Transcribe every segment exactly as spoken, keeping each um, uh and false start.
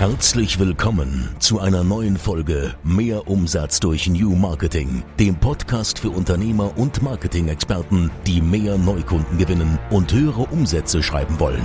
Herzlich willkommen zu einer neuen Folge Mehr Umsatz durch New Marketing, dem Podcast für Unternehmer und Marketing-Experten, die mehr Neukunden gewinnen und höhere Umsätze schreiben wollen.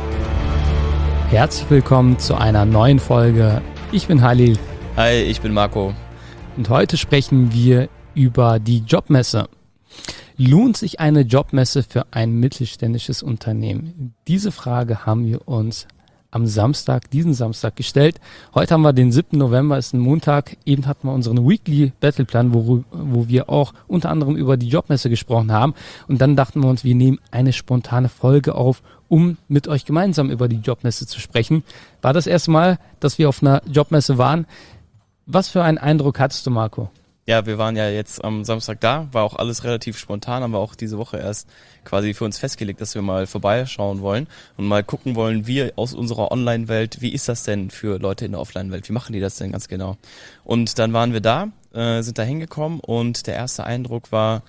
Herzlich willkommen zu einer neuen Folge. Ich bin Halil. Hi, ich bin Marco. Und heute sprechen wir über die Jobmesse. Lohnt sich eine Jobmesse für ein mittelständisches Unternehmen? Diese Frage haben wir uns am Samstag, diesen Samstag gestellt. Heute haben wir den siebten November, ist ein Montag. Eben hatten wir unseren Weekly Battleplan, wo, wo wir auch unter anderem über die Jobmesse gesprochen haben. Und dann dachten wir uns, wir nehmen eine spontane Folge auf, um mit euch gemeinsam über die Jobmesse zu sprechen. War das erste Mal, dass wir auf einer Jobmesse waren. Was für einen Eindruck hattest du, Marco? Ja, wir waren ja jetzt am Samstag da, war auch alles relativ spontan, haben wir auch diese Woche erst quasi für uns festgelegt, dass wir mal vorbeischauen wollen und mal gucken wollen, wie aus unserer Online-Welt, wie ist das denn für Leute in der Offline-Welt, wie machen die das denn ganz genau? Und dann waren wir da, äh, sind da hingekommen und der erste Eindruck war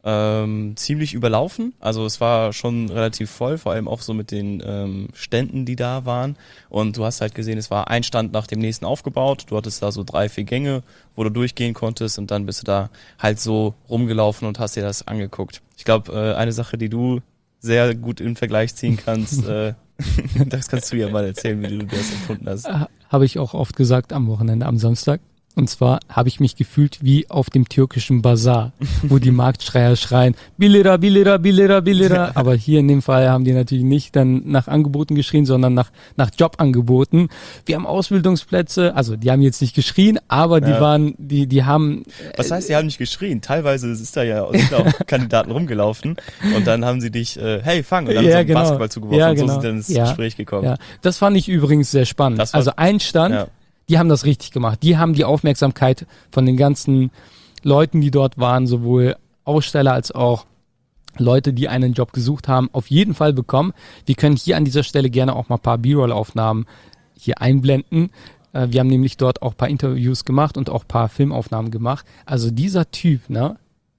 ähm, ziemlich überlaufen, also es war schon relativ voll, vor allem auch so mit den ähm, Ständen, die da waren, und du hast halt gesehen, es war ein Stand nach dem nächsten aufgebaut, du hattest da so drei, vier Gänge, wo du durchgehen konntest, und dann bist du da halt so rumgelaufen und hast dir das angeguckt. Ich glaube, äh, eine Sache, die du sehr gut in Vergleich ziehen kannst, äh, das kannst du ja mal erzählen, wie du das empfunden hast. Habe ich auch oft gesagt am Wochenende, am Samstag. Und zwar habe ich mich gefühlt wie auf dem türkischen Bazar, wo die Marktschreier schreien, Billira, Billira, Billira, Billira. Aber hier in dem Fall haben die natürlich nicht dann nach Angeboten geschrien, sondern nach nach Jobangeboten. Wir haben Ausbildungsplätze, also die haben jetzt nicht geschrien, aber die ja. waren, die die haben... Was heißt, die haben nicht geschrien? Teilweise ist da ja sind auch Kandidaten rumgelaufen und dann haben sie dich, äh, hey, fang, und dann ja, so einen genau. Basketball zugeworfen, ja, und so genau. sind dann ins ja. Gespräch gekommen. Ja. Das fand ich übrigens sehr spannend. War, also ein Stand... Ja. Die haben das richtig gemacht. Die haben die Aufmerksamkeit von den ganzen Leuten, die dort waren, sowohl Aussteller als auch Leute, die einen Job gesucht haben, auf jeden Fall bekommen. Wir können hier an dieser Stelle gerne auch mal ein paar B-Roll-Aufnahmen hier einblenden. Wir haben nämlich dort auch ein paar Interviews gemacht und auch ein paar Filmaufnahmen gemacht. Also dieser Typ, ne,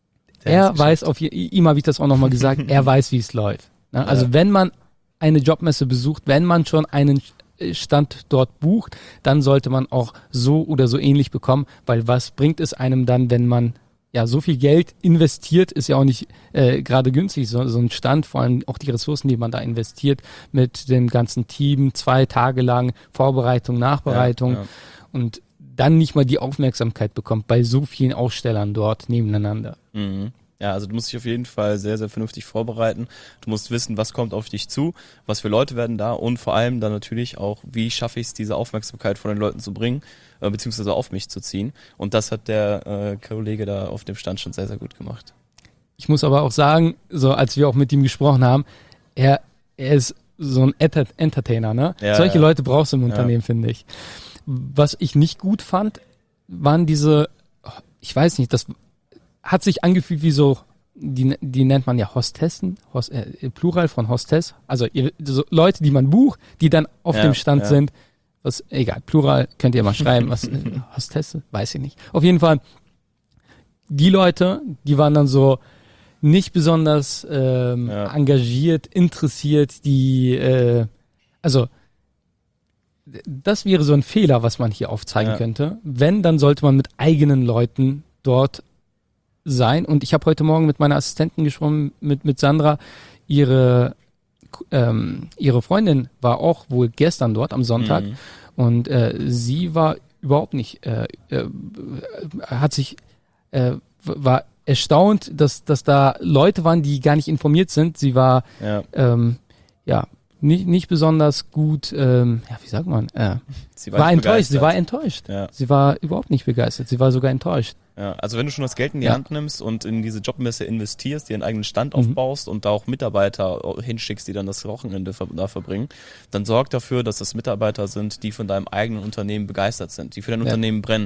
er weiß, auf ihm habe ich das auch nochmal gesagt, er weiß, wie es läuft. Ne? Also ja. wenn man eine Jobmesse besucht, wenn man schon einen Stand dort bucht, dann sollte man auch so oder so ähnlich bekommen, weil was bringt es einem dann, wenn man ja so viel Geld investiert, ist ja auch nicht äh, gerade günstig, so, so ein Stand, vor allem auch die Ressourcen, die man da investiert, mit dem ganzen Team, zwei Tage lang Vorbereitung, Nachbereitung ja, ja. und dann nicht mal die Aufmerksamkeit bekommt bei so vielen Ausstellern dort nebeneinander. Mhm. Ja, also du musst dich auf jeden Fall sehr, sehr vernünftig vorbereiten. Du musst wissen, was kommt auf dich zu, was für Leute werden da, und vor allem dann natürlich auch, wie schaffe ich es, diese Aufmerksamkeit von den Leuten zu bringen, äh, beziehungsweise auf mich zu ziehen. Und das hat der äh, Kollege da auf dem Stand schon sehr, sehr gut gemacht. Ich muss aber auch sagen, so als wir auch mit ihm gesprochen haben, er, er ist so ein Enter- Entertainer, ne? Ja, Solche ja. Leute brauchst du im Unternehmen, ja. finde ich. Was ich nicht gut fand, waren diese, ich weiß nicht, das hat sich angefühlt wie so, die, die nennt man ja Hostessen, Host, äh, Plural von Hostess, also so Leute, die man bucht, die dann auf ja, dem Stand ja. sind, was, egal, Plural, könnt ihr mal schreiben, was, äh, Hostesse, weiß ich nicht. Auf jeden Fall, die Leute, die waren dann so nicht besonders ähm, ja. engagiert, interessiert, die, äh, also das wäre so ein Fehler, was man hier aufzeigen ja. könnte. Wenn, dann sollte man mit eigenen Leuten dort sein. Und ich habe heute Morgen mit meiner Assistentin gesprochen, mit mit Sandra. Ihre ähm, ihre Freundin war auch wohl gestern dort am Sonntag mhm. und äh, sie war überhaupt nicht, äh, äh, hat sich äh, war erstaunt, dass dass da Leute waren, die gar nicht informiert sind. Sie war ja, ähm, ja nicht nicht besonders gut. Ähm, ja, wie sagt man? Äh, sie war, war enttäuscht. Begeistert. Sie war enttäuscht. Ja. Sie war überhaupt nicht begeistert. Sie war sogar enttäuscht. Ja, also wenn du schon das Geld in die ja. Hand nimmst und in diese Jobmesse investierst, dir einen eigenen Stand mhm. aufbaust und da auch Mitarbeiter hinschickst, die dann das Wochenende da verbringen, dann sorg dafür, dass das Mitarbeiter sind, die von deinem eigenen Unternehmen begeistert sind, die für dein ja. Unternehmen brennen.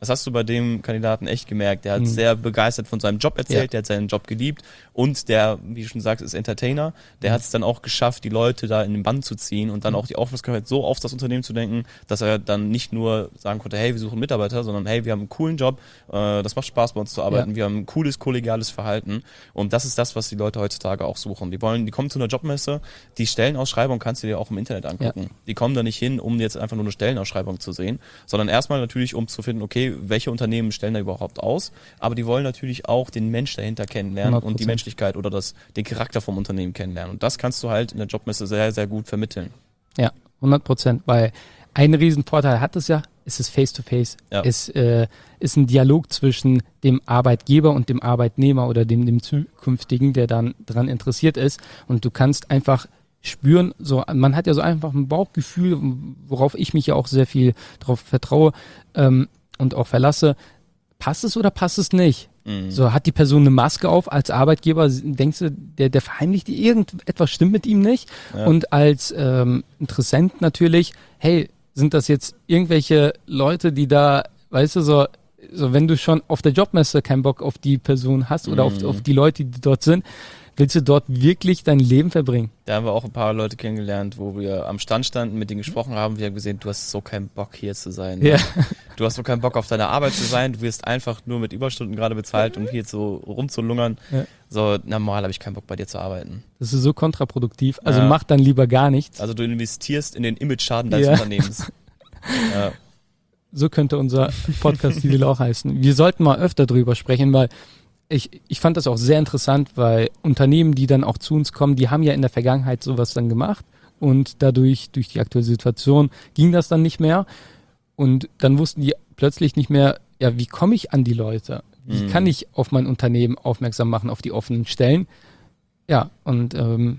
Das hast du bei dem Kandidaten echt gemerkt. Der hat Mhm. sehr begeistert von seinem Job erzählt, Ja. der hat seinen Job geliebt und der, wie du schon sagst, ist Entertainer. Der Mhm. hat es dann auch geschafft, die Leute da in den Bann zu ziehen und dann Mhm. auch die Aufmerksamkeit so auf das Unternehmen zu denken, dass er dann nicht nur sagen konnte, hey, wir suchen Mitarbeiter, sondern hey, wir haben einen coolen Job, äh, das macht Spaß bei uns zu arbeiten, Ja. wir haben ein cooles, kollegiales Verhalten und das ist das, was die Leute heutzutage auch suchen. Die wollen, die kommen zu einer Jobmesse, die Stellenausschreibung kannst du dir auch im Internet angucken. Die kommen da nicht hin, um jetzt einfach nur eine Stellenausschreibung zu sehen, sondern erstmal natürlich, um zu finden, okay, welche Unternehmen stellen da überhaupt aus, aber die wollen natürlich auch den Mensch dahinter kennenlernen hundert und die Prozent. Menschlichkeit oder das, den Charakter vom Unternehmen kennenlernen. Und das kannst du halt in der Jobmesse sehr, sehr gut vermitteln. Ja, hundert Prozent, weil ein Riesenvorteil hat es ja, es ist Face-to-Face. Ja. Es äh, ist ein Dialog zwischen dem Arbeitgeber und dem Arbeitnehmer oder dem, dem Zukünftigen, der dann daran interessiert ist. Und du kannst einfach spüren, so man hat ja so einfach ein Bauchgefühl, worauf ich mich ja auch sehr viel drauf vertraue ähm, und auch verlasse. Passt es oder passt es nicht? Mhm. So, hat die Person eine Maske auf als Arbeitgeber, denkst du, der, der verheimlicht die irgendetwas stimmt mit ihm nicht? Ja. Und als ähm, Interessent natürlich, hey, sind das jetzt irgendwelche Leute, die da, weißt du, so, so wenn du schon auf der Jobmesse keinen Bock auf die Person hast oder Mhm. auf, auf die Leute, die dort sind, willst du dort wirklich dein Leben verbringen? Da haben wir auch ein paar Leute kennengelernt, wo wir am Stand standen, mit denen gesprochen haben. Wir haben gesehen, du hast so keinen Bock hier zu sein. Ne? Ja. Du hast so keinen Bock auf deine Arbeit zu sein. Du wirst einfach nur mit Überstunden gerade bezahlt, um hier so rumzulungern. Ja. So, normal habe ich keinen Bock bei dir zu arbeiten. Das ist so kontraproduktiv. Also Ja. mach dann lieber gar nichts. Also du investierst in den Image-Schaden deines Ja. Unternehmens. Ja. So könnte unser Podcast-Titel auch heißen. Wir sollten mal öfter drüber sprechen, weil ich, ich fand das auch sehr interessant, weil Unternehmen, die dann auch zu uns kommen, die haben ja in der Vergangenheit sowas dann gemacht und dadurch, durch die aktuelle Situation, ging das dann nicht mehr und dann wussten die plötzlich nicht mehr, ja, wie komme ich an die Leute? Wie Mhm. kann ich auf mein Unternehmen aufmerksam machen, auf die offenen Stellen? Ja, und ähm,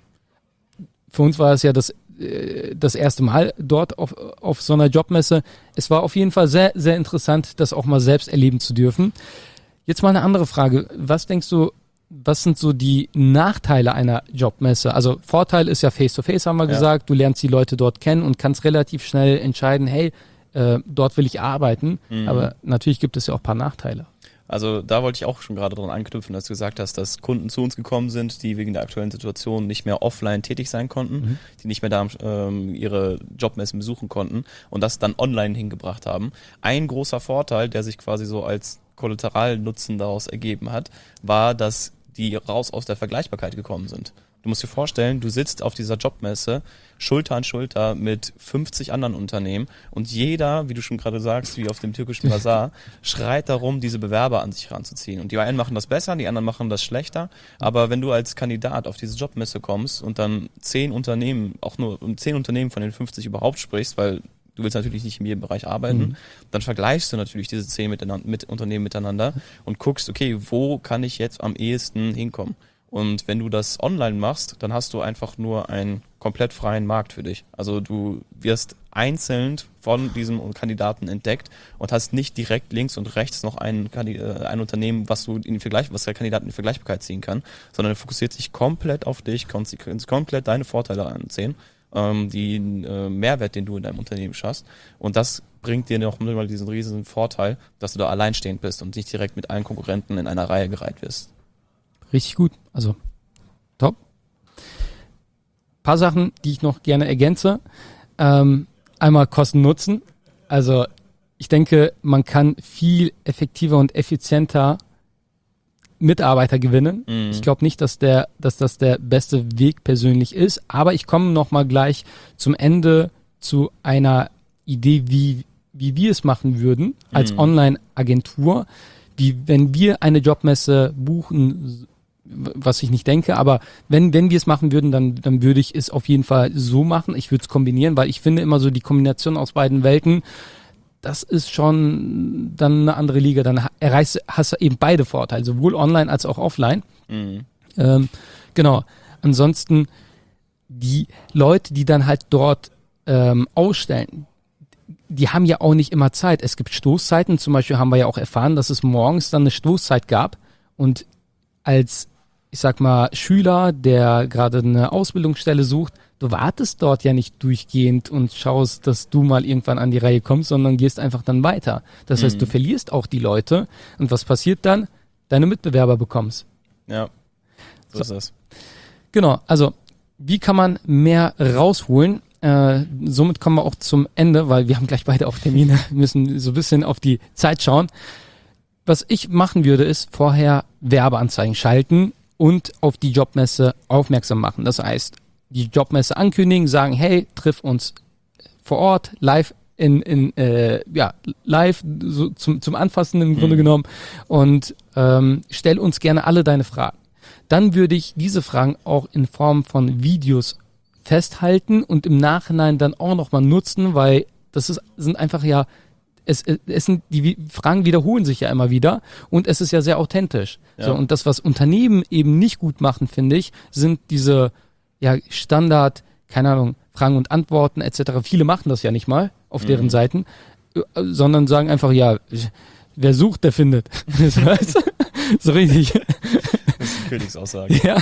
für uns war es ja das äh, das erste Mal dort auf, auf so einer Jobmesse. Es war auf jeden Fall sehr, sehr interessant, das auch mal selbst erleben zu dürfen. Jetzt mal eine andere Frage. Was denkst du, was sind so die Nachteile einer Jobmesse? Also Vorteil ist ja Face-to-Face, haben wir Ja. gesagt. Du lernst die Leute dort kennen und kannst relativ schnell entscheiden, hey, äh, dort will ich arbeiten. Mhm. Aber natürlich gibt es ja auch ein paar Nachteile. Also da wollte ich auch schon gerade dran anknüpfen, dass du gesagt hast, dass Kunden zu uns gekommen sind, die wegen der aktuellen Situation nicht mehr offline tätig sein konnten, Mhm. die nicht mehr da ähm, ihre Jobmessen besuchen konnten und das dann online hingebracht haben. Ein großer Vorteil, der sich quasi so als Kollateralnutzen daraus ergeben hat, war, dass die raus aus der Vergleichbarkeit gekommen sind. Du musst dir vorstellen, du sitzt auf dieser Jobmesse Schulter an Schulter mit fünfzig anderen Unternehmen und jeder, wie du schon gerade sagst, wie auf dem türkischen Basar, schreit darum, diese Bewerber an sich ranzuziehen. Und die einen machen das besser, die anderen machen das schlechter. Aber wenn du als Kandidat auf diese Jobmesse kommst und dann zehn Unternehmen, auch nur um zehn Unternehmen von den fünfzig überhaupt sprichst, weil du willst natürlich nicht in jedem Bereich arbeiten, Mhm. dann vergleichst du natürlich diese zehn miteinander, mit Unternehmen miteinander und guckst, okay, wo kann ich jetzt am ehesten hinkommen? Und wenn du das online machst, dann hast du einfach nur einen komplett freien Markt für dich. Also du wirst einzeln von diesem Kandidaten entdeckt und hast nicht direkt links und rechts noch ein, ein Unternehmen, was du in den Vergleich, was der Kandidat in die Vergleichbarkeit ziehen kann, sondern er fokussiert sich komplett auf dich, kannst komplett deine Vorteile ansehen, ähm, den äh, Mehrwert, den du in deinem Unternehmen schaffst. Und das bringt dir noch mal diesen riesen Vorteil, dass du da alleinstehend bist und nicht direkt mit allen Konkurrenten in einer Reihe gereiht wirst. Richtig gut, also top. Paar Sachen, die ich noch gerne ergänze. Ähm, einmal Kosten-Nutzen. Also ich denke, man kann viel effektiver und effizienter Mitarbeiter gewinnen. Mhm. Ich glaube nicht, dass der, dass das der beste Weg persönlich ist, aber ich komme noch mal gleich zum Ende zu einer Idee, wie, wie wir es machen würden als Mhm. Online-Agentur, wie wenn wir eine Jobmesse buchen, was ich nicht denke, aber wenn, wenn wir es machen würden, dann, dann würde ich es auf jeden Fall so machen. Ich würde es kombinieren, weil ich finde immer so die Kombination aus beiden Welten, das ist schon dann eine andere Liga. Dann erreichst, hast du eben beide Vorteile, sowohl online als auch offline. Mhm. Ähm, genau. Ansonsten die Leute, die dann halt dort ähm, ausstellen, die haben ja auch nicht immer Zeit. Es gibt Stoßzeiten. Zum Beispiel haben wir ja auch erfahren, dass es morgens dann eine Stoßzeit gab und als, ich sag mal, Schüler, der gerade eine Ausbildungsstelle sucht, du wartest dort ja nicht durchgehend und schaust, dass du mal irgendwann an die Reihe kommst, sondern gehst einfach dann weiter. Das Mhm. heißt, du verlierst auch die Leute und was passiert dann? Deine Mitbewerber bekommst. Ja, so, So. ist das. Genau, also wie kann man mehr rausholen? Äh, somit kommen wir auch zum Ende, weil wir haben gleich beide auch Termine, müssen so ein bisschen auf die Zeit schauen. Was ich machen würde, ist vorher Werbeanzeigen schalten und auf die Jobmesse aufmerksam machen. Das heißt, die Jobmesse ankündigen, sagen, hey, triff uns vor Ort, live in, in äh, ja, live so zum, zum Anfassen im Grunde Mhm. genommen und ähm, stell uns gerne alle deine Fragen. Dann würde ich diese Fragen auch in Form von Videos festhalten und im Nachhinein dann auch nochmal nutzen, weil das ist, sind einfach ja, es, es sind, die Fragen wiederholen sich ja immer wieder und es ist ja sehr authentisch. Ja. So, und das, was Unternehmen eben nicht gut machen, finde ich, sind diese ja, Standard, keine Ahnung, Fragen und Antworten et cetera. Viele machen das ja nicht mal auf deren Mhm. Seiten, äh, sondern sagen einfach, ja, wer sucht, der findet. So, weißt du? So richtig. Das ist die Königsaussage. Ja,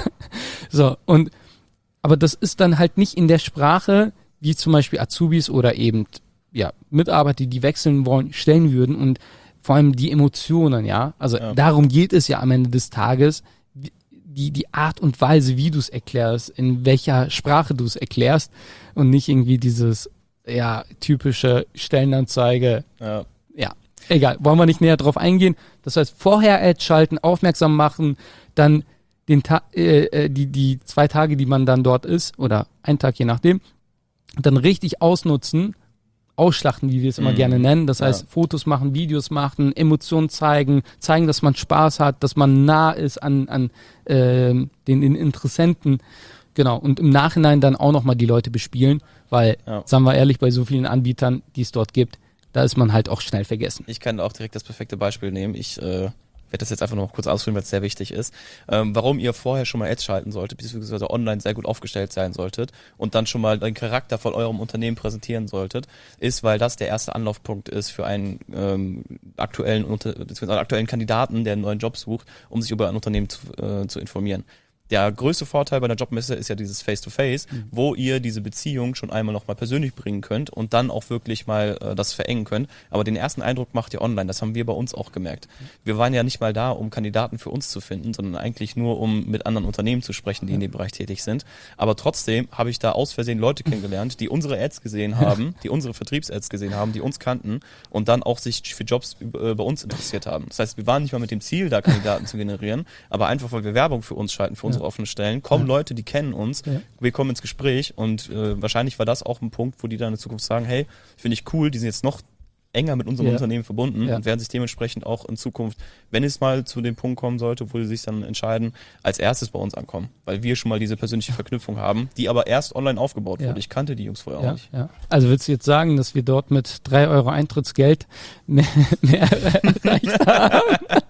so und aber das ist dann halt nicht in der Sprache, wie zum Beispiel Azubis oder eben ja Mitarbeiter, die wechseln wollen, stellen würden und vor allem die Emotionen, ja. Also Ja. darum geht es ja am Ende des Tages, die die Art und Weise, wie du es erklärst, in welcher Sprache du es erklärst und nicht irgendwie dieses ja typische Stellenanzeige. Ja. Ja, egal, wollen wir nicht näher drauf eingehen. Das heißt, vorher Ads schalten, aufmerksam machen, dann den Ta- äh, äh, die, die zwei Tage, die man dann dort ist, oder ein Tag, je nachdem, dann richtig ausnutzen, ausschlachten, wie wir es immer Mhm. gerne nennen. Das Ja. heißt, Fotos machen, Videos machen, Emotionen zeigen, zeigen, dass man Spaß hat, dass man nah ist an, an ähm, den, den Interessenten. Genau, und im Nachhinein dann auch nochmal die Leute bespielen, weil, Ja. sagen wir ehrlich, bei so vielen Anbietern, die es dort gibt, da ist man halt auch schnell vergessen. Ich kann auch direkt das perfekte Beispiel nehmen. Ich äh, werde das jetzt einfach noch kurz ausführen, weil es sehr wichtig ist. Ähm, warum ihr vorher schon mal Ads schalten solltet, beziehungsweise online sehr gut aufgestellt sein solltet und dann schon mal den Charakter von eurem Unternehmen präsentieren solltet, ist, weil das der erste Anlaufpunkt ist für einen ähm, aktuellen, Unter- beziehungsweise einen aktuellen Kandidaten, der einen neuen Job sucht, um sich über ein Unternehmen zu, äh, zu informieren. Der größte Vorteil bei einer Jobmesse ist ja dieses Face-to-Face, Mhm. wo ihr diese Beziehung schon einmal nochmal persönlich bringen könnt und dann auch wirklich mal äh, das verengen könnt. Aber den ersten Eindruck macht ihr online. Das haben wir bei uns auch gemerkt. Wir waren ja nicht mal da, um Kandidaten für uns zu finden, sondern eigentlich nur, um mit anderen Unternehmen zu sprechen, die in dem Bereich tätig sind. Aber trotzdem habe ich da aus Versehen Leute kennengelernt, die unsere Ads gesehen haben, die unsere Vertriebs-Ads gesehen haben, die uns kannten und dann auch sich für Jobs äh, bei uns interessiert haben. Das heißt, wir waren nicht mal mit dem Ziel, da Kandidaten zu generieren, aber einfach, weil wir Werbung für uns schalten, für unsere offenen Stellen, kommen Ja. Leute, die kennen uns, Ja. wir kommen ins Gespräch und äh, wahrscheinlich war das auch ein Punkt, wo die dann in Zukunft sagen, hey, finde ich cool, die sind jetzt noch enger mit unserem Ja. Unternehmen verbunden Ja. und werden sich dementsprechend auch in Zukunft, wenn es mal zu dem Punkt kommen sollte, wo sie sich dann entscheiden, als erstes bei uns ankommen, weil wir schon mal diese persönliche Verknüpfung haben, die aber erst online aufgebaut Ja. wurde. Ich kannte die Jungs vorher auch Ja, nicht. ja. Also willst du jetzt sagen, dass wir dort mit drei Euro Eintrittsgeld mehr, mehr erreicht haben?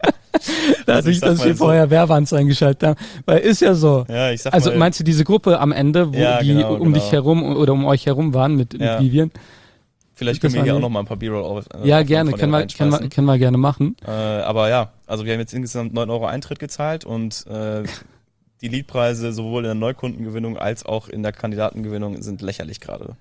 Dadurch, sag dass mal wir so. vorher Werbeanzeigen geschaltet haben. Weil ist ja so. Ja, ich sag Also mal, meinst du diese Gruppe am Ende, wo Ja, die genau, um genau. dich herum oder um euch herum waren mit, Ja. mit Vivian? vielleicht das können wir war hier auch eine- noch mal ein paar B-Roll auf. Äh, Ja, Aufnahmen gerne, von können denen wir, können, wir, reinschmeißen. können wir gerne machen. Äh, aber ja, also wir haben jetzt insgesamt neun Euro Eintritt gezahlt und äh, die Leadpreise sowohl in der Neukundengewinnung als auch in der Kandidatengewinnung sind lächerlich gerade.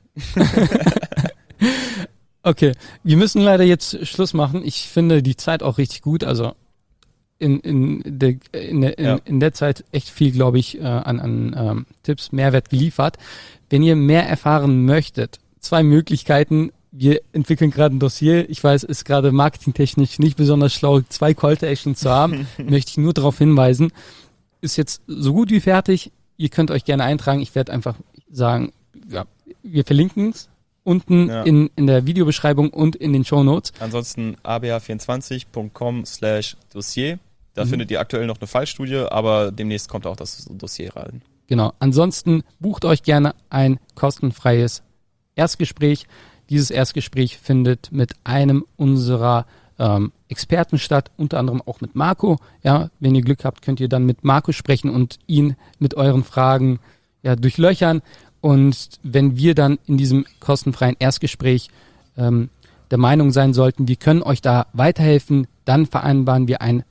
Okay, wir müssen leider jetzt Schluss machen. Ich finde die Zeit auch richtig gut. Also in, in, der, in, der, in, Ja. in der Zeit echt viel, glaube ich, äh, an, an ähm, Tipps, Mehrwert geliefert. Wenn ihr mehr erfahren möchtet, zwei Möglichkeiten. Wir entwickeln gerade ein Dossier. Ich weiß, ist gerade marketingtechnisch nicht besonders schlau, zwei Call to Action zu haben. Möchte ich nur darauf hinweisen. Ist jetzt so gut wie fertig. Ihr könnt euch gerne eintragen. Ich werde einfach sagen, ja, wir verlinken es unten Ja. in, in der Videobeschreibung und in den Shownotes. Ansonsten a b a vierundzwanzig punkt com slash Dossier. Da Mhm. findet ihr aktuell noch eine Fallstudie, aber demnächst kommt auch das Dossier rein. Genau. Ansonsten bucht euch gerne ein kostenfreies Erstgespräch. Dieses Erstgespräch findet mit einem unserer ähm, Experten statt, unter anderem auch mit Marco. Ja, wenn ihr Glück habt, könnt ihr dann mit Marco sprechen und ihn mit euren Fragen ja, durchlöchern. Und wenn wir dann in diesem kostenfreien Erstgespräch ähm, der Meinung sein sollten, wir können euch da weiterhelfen, dann vereinbaren wir ein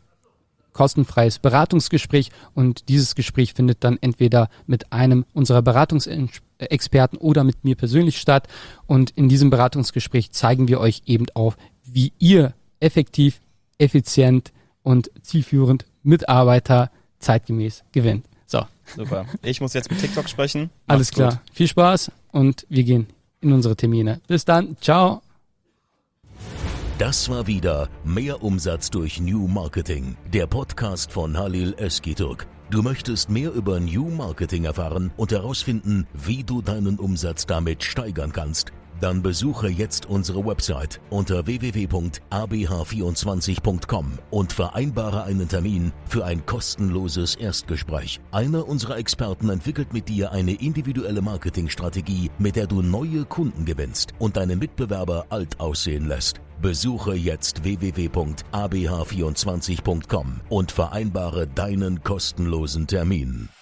kostenfreies Beratungsgespräch und dieses Gespräch findet dann entweder mit einem unserer Beratungsexperten Experten oder mit mir persönlich statt. Und in diesem Beratungsgespräch zeigen wir euch eben auf, wie ihr effektiv, effizient und zielführend Mitarbeiter zeitgemäß gewinnt. So. Super. Ich muss jetzt mit TikTok sprechen. Alles Macht's klar. gut. Viel Spaß und wir gehen in unsere Termine. Bis dann. Ciao. Das war wieder Mehr Umsatz durch New Marketing, der Podcast von Halil Özkitürk. Du möchtest mehr über New Marketing erfahren und herausfinden, wie du deinen Umsatz damit steigern kannst? Dann besuche jetzt unsere Website unter w w w punkt a b h vierundzwanzig punkt com und vereinbare einen Termin für ein kostenloses Erstgespräch. Einer unserer Experten entwickelt mit dir eine individuelle Marketingstrategie, mit der du neue Kunden gewinnst und deine Mitbewerber alt aussehen lässt. Besuche jetzt w w w punkt a b h vierundzwanzig punkt com und vereinbare deinen kostenlosen Termin.